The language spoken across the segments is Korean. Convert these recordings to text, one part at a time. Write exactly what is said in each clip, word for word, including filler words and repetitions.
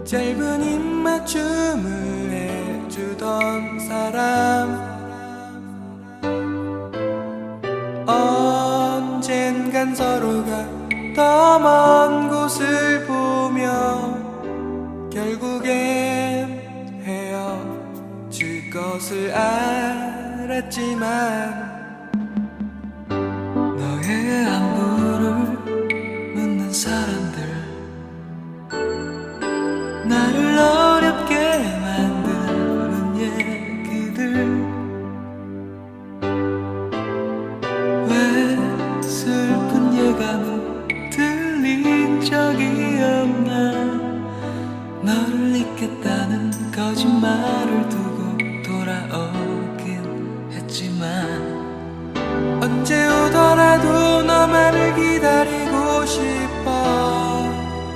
짧은 입맞춤을 해주던 사람 언젠간 서로가 더 먼 곳을 보며 결국엔 헤어질 것을 알았지만 너의 안부를 묻는 사람들 나를 어렵게 만드는 얘기들 왜 슬픈 예감은 들린 적이 없나 너를 잊겠다는 거짓말을 두고 돌아오긴 했지만 언제 오더라도 너만을 기다리고 싶어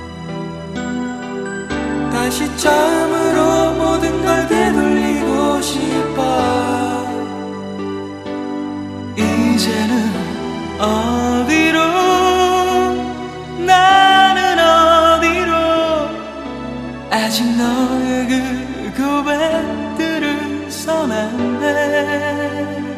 다시 처음으로 모든 걸 되돌리고 싶어 이제는 어디로 나는 어디로 아직 너의 그 고백들을 써놨네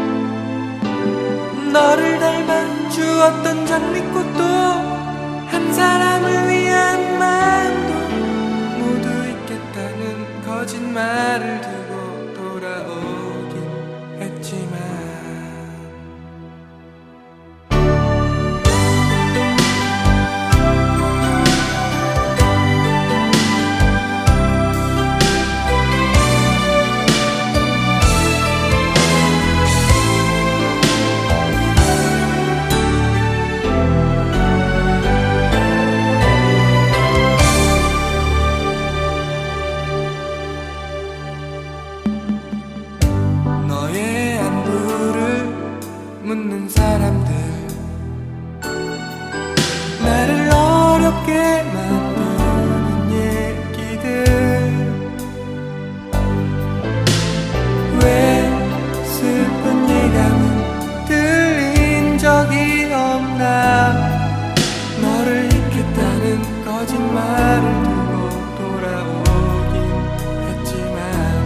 너를 닮아 주었던 장미꽃도 한 사람을 위한 마음도 모두 잊겠다는 거짓말을 두고 돌아오긴 했지만 묻는 사람들 나를 어렵게 만드는 얘기들 왜 슬픈 예감은 들린 적이 없나 너를 잊겠다는 거짓말을 두고 돌아오긴 했지만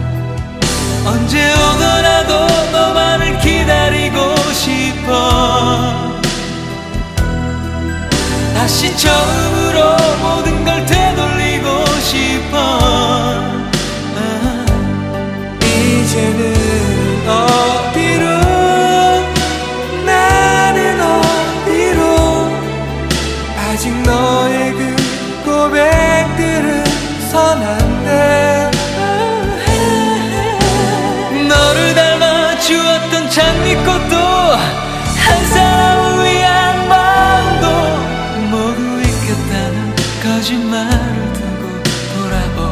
언제 오더라도 너만을 기다리고 싶어 다시 처음으로 모든 걸 되돌리고 싶어 아, 이제는 어디로 나는 어디로 아직 너의 그 고백들은 선한데 너를 닮아 주었던 장미꽃도 한 사람을 위한 마음도 모두 잊겠다는 거짓말을 두고 돌아오